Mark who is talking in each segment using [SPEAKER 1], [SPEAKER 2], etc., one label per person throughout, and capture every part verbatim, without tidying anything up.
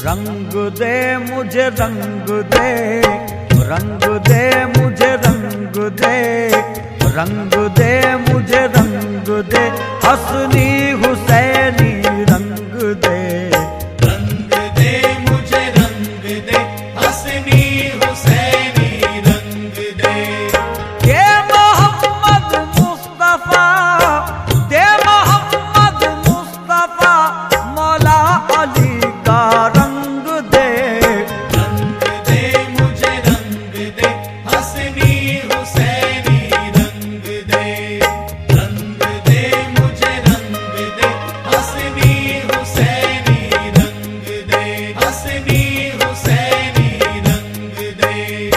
[SPEAKER 1] रंग दे मुझे रंग दे, रंग दे मुझे रंग दे, रंग दे मुझे रंग दे, हसनी हुसैनी रंग दे।
[SPEAKER 2] रंग दे मुझे रंग दे, हसनी हुसैनी रंग दे।
[SPEAKER 1] ये मोहम्मद मुस्तफा, दे मोहम्मद मुस्तफा, मौला अली का रंग दे।
[SPEAKER 2] रंग दे मुझे रंग दे, हसनी हुसैनी रंग दे। रंग दे मुझे रंग दे, हसनी हुसैनी रंग दे, हसनी हुसैनी रंग दे।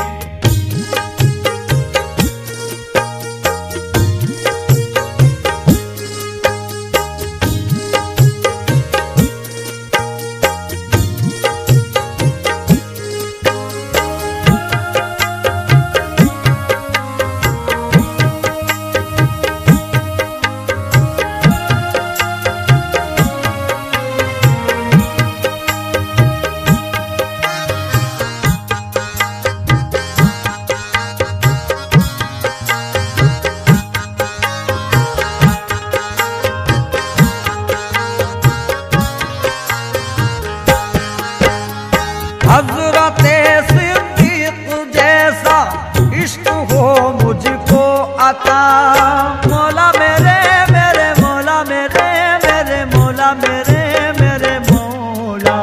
[SPEAKER 1] हज़रते सिद्दीक़ जैसा इश्क हो मुझको अता, मौला मेरे मेरे मौला मेरे मेरे मौला मेरे मेरे मौला।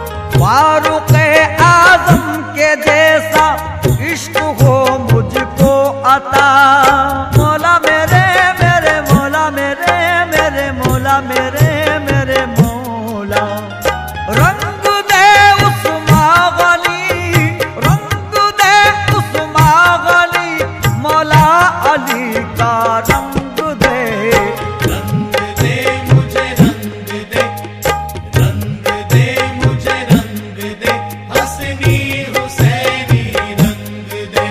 [SPEAKER 1] फारूक़ आज़म के जैसा इश्क हो मुझको अता, मौला मेरे मेरे मौला मेरे मेरे मौला मेरे मेरे मौला। रंग दे उस्मान गनी, रंग दे उस्मान गनी, मौला अली का रंग दे।
[SPEAKER 2] रंग दे मुझे रंग दे, रंग दे मुझे रंग दे, हसनी हुसैनी रंग दे।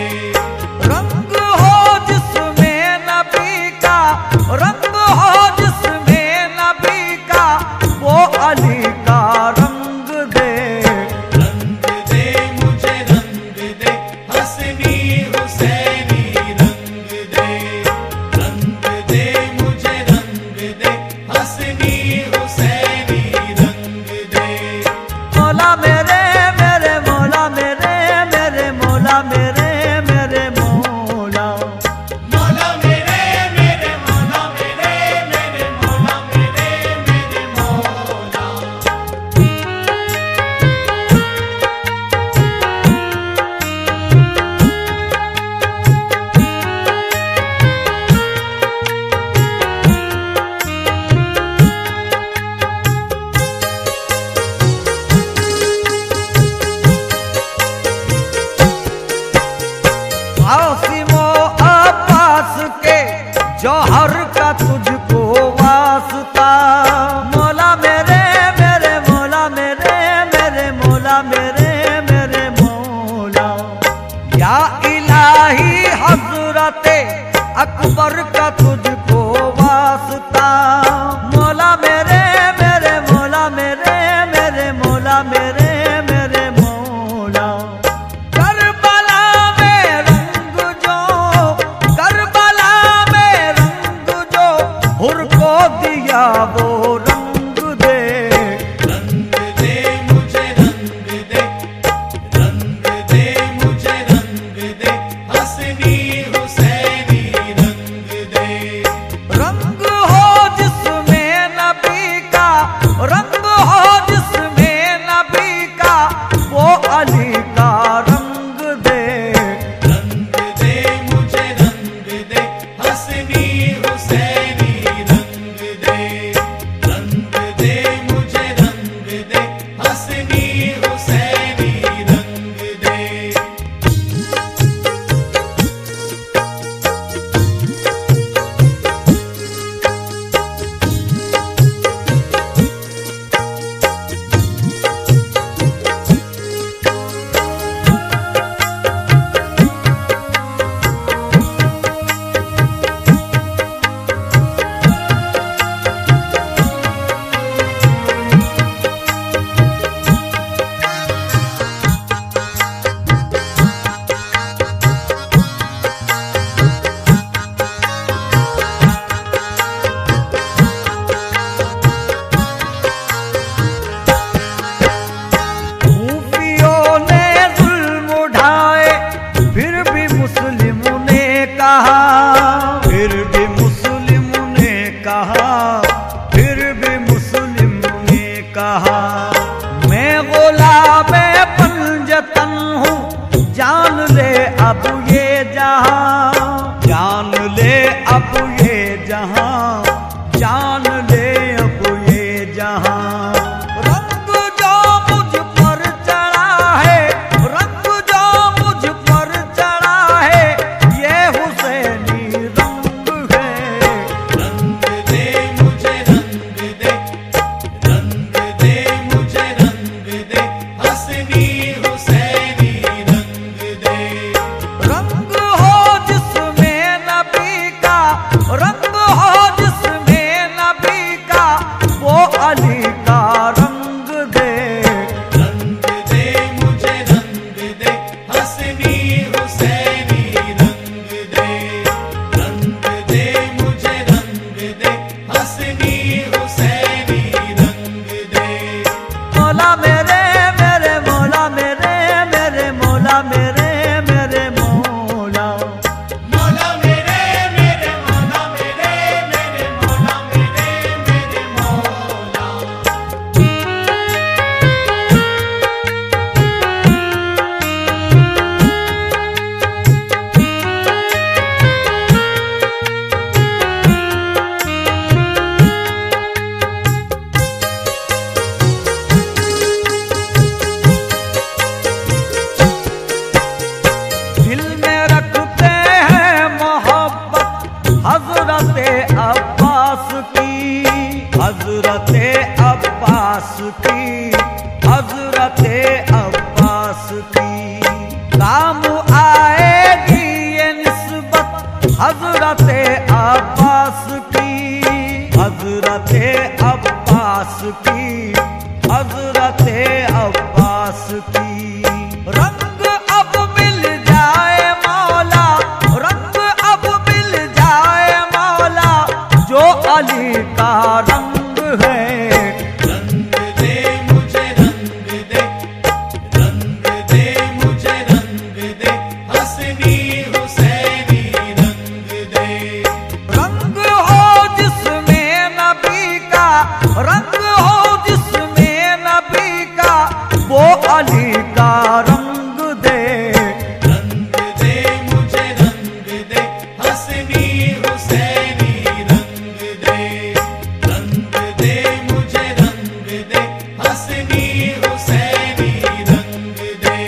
[SPEAKER 1] रंग हो जिसमें नबी का, रंग हो जिसमें नबी का, वो अली का रंग दे।
[SPEAKER 2] रंग दे मुझे रंग दे, हसनी हुसैनी रंग दे। रंग दे मुझे रंग दे, हसनी हुसैनी रंग दे।
[SPEAKER 1] मौला मेरे मेरे मौला मेरे मेरे मौला मेरे मेरे मौला।
[SPEAKER 2] मौला मेरे मेरे मौला मेरे मेरे मौला मेरे मेरे मौला।
[SPEAKER 1] आसिमो अब्बास के जौहर का तुझको वास्ता, मौला मेरे मेरे मौला मेरे मेरे मौला मेरे मेरे मौला। या इलाही हज़रते अकबर का तुझको वास्ता, मौला मेरे मेरे मौला मेरे मेरे मौला मेरे मेरे मौला। करबला में रंग जो, करबला में रंग जो, हुर को दिया वो रंग दे।
[SPEAKER 2] रंग दे मुझे रंग दे, रंग दे मुझे रंग दे, हसनी हुसैनी रंग दे।
[SPEAKER 1] रंग हो जिसमें नबी का, रंग हो जिसमें नबी का, वो अली का रंग दे।
[SPEAKER 2] रंग दे मुझे रंग दे, हसनी हुसैनी रंग दे। रंग दे मुझे रंग दे, हसनी हुसैनी रंग दे।
[SPEAKER 1] मेला में पंजतन हूँ, जान ले अब ये जहां, जान ले अब ये जहां, जान ले अब ये जहां। रंग जो मुझ पर चढ़ा है, रंग जो मुझ पर चढ़ा है, ये हुसैनी रंग है।
[SPEAKER 2] रंग दे मुझे रंग दे, रंग दे मुझे रंग दे, हसनी हुसैनी रंग दे।
[SPEAKER 1] रंग हो जिसमें नबी का, रंग हो जिसमें नबी का, वो अली का रंग दे।
[SPEAKER 2] रंग दे मुझे रंग दे, हसनी हुसैनी रंग दे। रंग दे मुझे रंग दे, हसनी हुसैनी रंग दे।
[SPEAKER 1] मौला मेरे मेरे मौला मेरे मेरे मौला मेरे मेरे मौला।
[SPEAKER 2] मौला मेरे मेरे मौला मेरे मेरे मौला मेरे मेरे मौला।
[SPEAKER 1] दिल में रखते हैं मोहब्बत हजरत अब्बास की, हजरत अब्बास की, हजरत अब्बास की। काम आएगी ये निस्बत हजरत अब्बास की, हजरत अब्बास की, हजरत अब्बास की। रंग अब मिल जाए मौला, रंग अब मिल जाए मौला, जो अली का रंग है।
[SPEAKER 2] रंग दे मुझे रंग दे, रंग दे मुझे रंग दे, हसनी हुसैनी रंग दे।
[SPEAKER 1] रंग हो जिसमें नबी का, रंग हो जिसमें नबी का, वो अली का रंग दे।
[SPEAKER 2] रंग दे मुझे रंग दे, हसनी हुसैनी रंग दे। रंग दे मुझे रंग दे, हसनी हुसैनी रंग दे।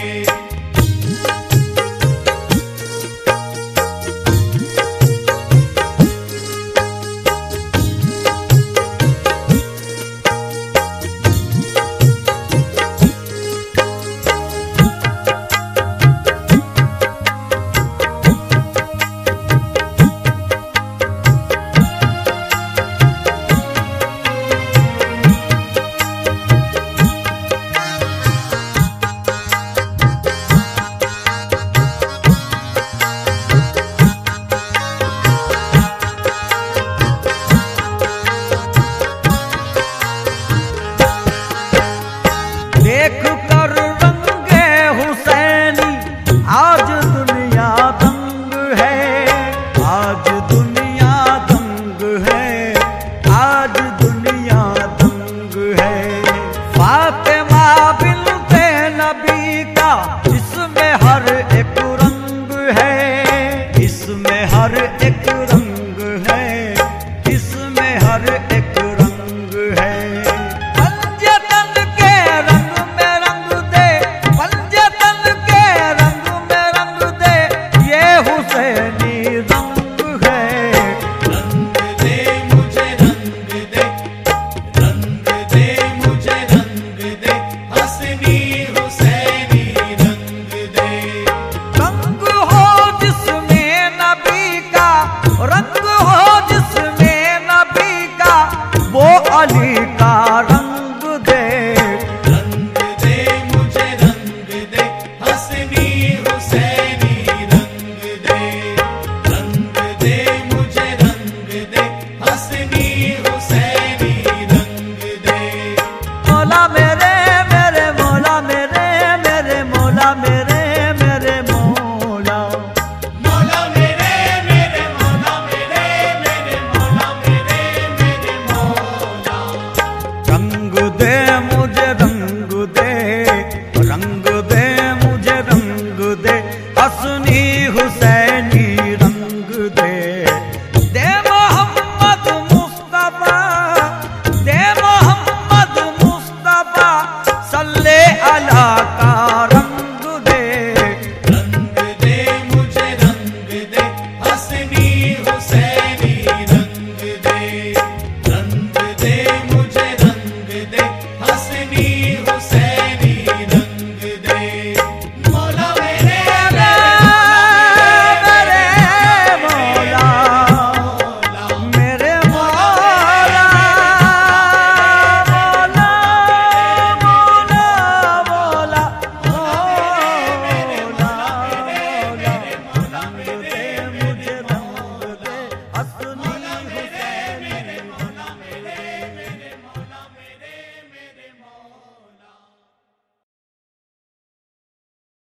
[SPEAKER 1] देख कर रंगे हुसैनी आज दुनिया दंग है, आज दुनिया दंग है, आज दुनिया दंग है। फातिमा बिन्ते नबी का इसमें हर एक रंग है, इसमें हर एक रंग है, इसमें हर एक रंग है। पंजतन के रंग में रंग रंग दे मुझे रंग दे हसनी हुसैनी रंग दे। दे मोहम्मद मुस्तफा दे मोहम्मद मुस्तफा सल्ले अला